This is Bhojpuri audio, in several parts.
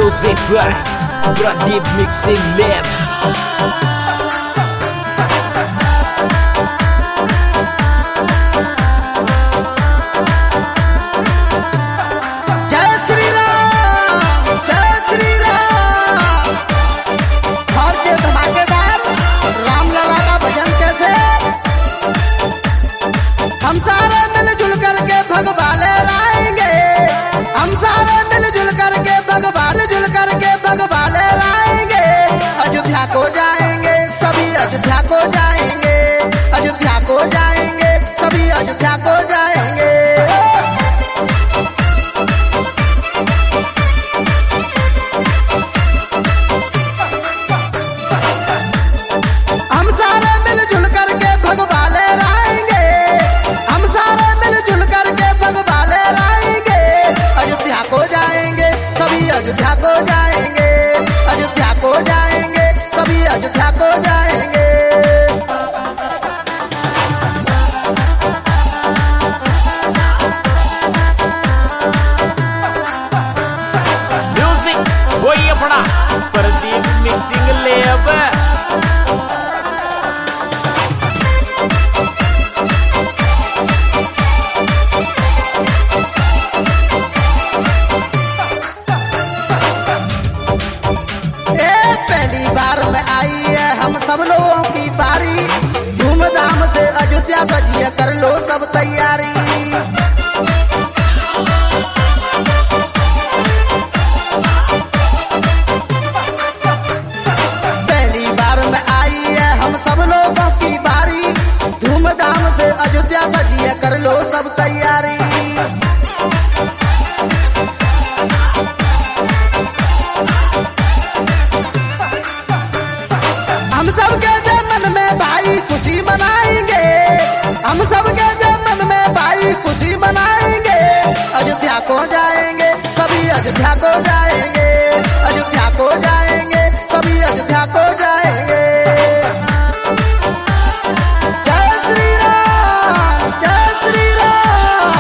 Music by Pradeep Mixing Lab. हम सारे मिलजुल करके भगवाले लाएंगे, हम सारे मिलजुल करके भगवाले लाएंगे। अयोध्या को जाएंगे सभी, अयोध्या को जाएंगे, अयोध्या को जाएंगे सभी, अयोध्या को जाएंगे। हम सारे मिलजुल करके भगवाले लाएंगे, हम सारे मिलजुल करके भगवाले लाएंगे। अयोध्या को जाएंगे सभी, अयोध्या को जाएंगे, अयोध्या को जाएंगे सभी, अयोध्या को जाएंगे। म्यूजिक वही अपना प्रदीप मिक्सिंग लैब। पहली बार में आई है हम सब लोगों की बारी, धूमधाम से अयोध्या सजिए कर लो सब तैयारी। पहली बार में आई है हम सब लोगों की बारी, धूमधाम से अयोध्या सजिए कर लो सब तैयारी। हम सबके जन्म में भाई खुशी मनाएंगे, हम सबके जन्म में भाई खुशी मनाएंगे। अयोध्या को जाएंगे सभी, अयोध्या को जाएंगे, अयोध्या को जाएंगे सभी, अयोध्या को जाएंगे। जय श्री राम, जय श्री राम।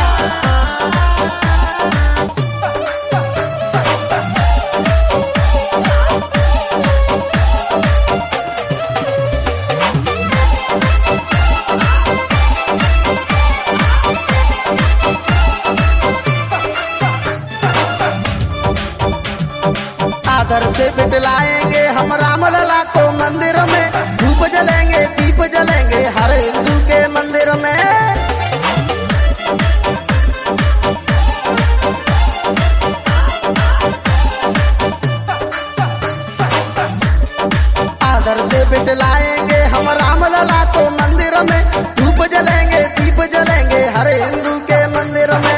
आदर से बिटलाएंगे हम राम लला को मंदिर में, धूप जलेंगे दीप जलेंगे हर हिंदू के मंदिर में। आदर से बिटलाएंगे हम राम लला को मंदिर में, धूप जलेंगे दीप जलेंगे हर हिंदू के मंदिर में।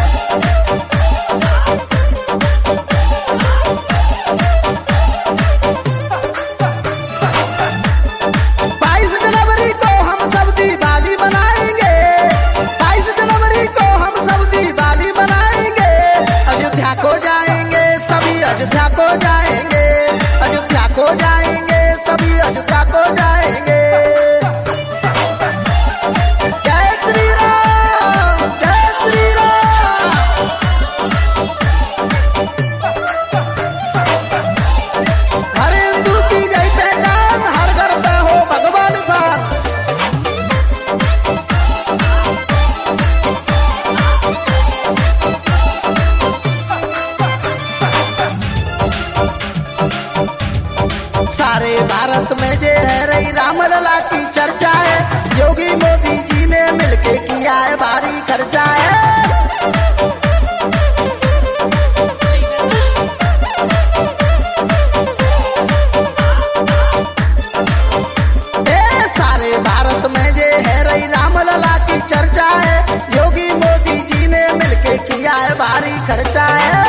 अयोध्या को जाएंगे, अयोध्या को जाएंगे सभी, अयोध्या को जाएंगे। जय श्री राम, जय श्री राम। हर हिंदू की जय पहचान, हर घर पे हो भगवान साथ। सारे भारत में जे है रही राम लला की चर्चा है, योगी मोदी जी ने मिलके किया है भारी खर्चा है। सारे भारत में जे है रही राम लला की चर्चा है, योगी मोदी जी ने मिलके किया है भारी खर्चा है।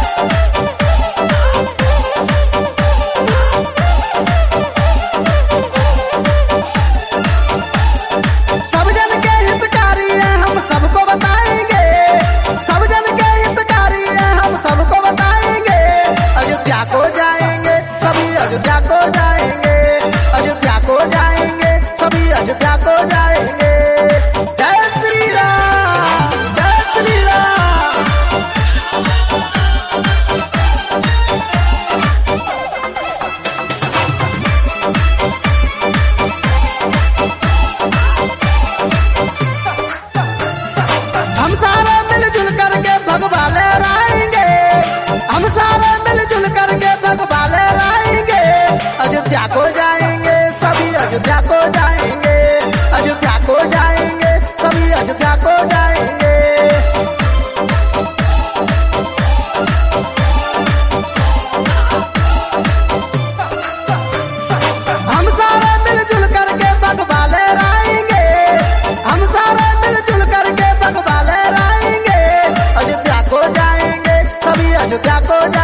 सब जन के हितकारी हैं हम सबको बताएंगे, सब जन के हितकारी हैं हम सबको बताएंगे। अयोध्या को जाएंगे सभी, अयोध्या को जाएंगे, अयोध्या को जाएंगे सभी, अयोध्या को जाएंगे। जय श्री राम, जय श्री राम। अयोध्या को जाएंगे, अयोध्या को जाएंगे, सभी अयोध्या को जाएंगे। हम सारे मिलजुल करके भगवा लहराएंगे, हम सारे मिलजुल करके भगवा लहराएंगे। अयोध्या को जाएंगे, सभी अयोध्या को जाएंगे।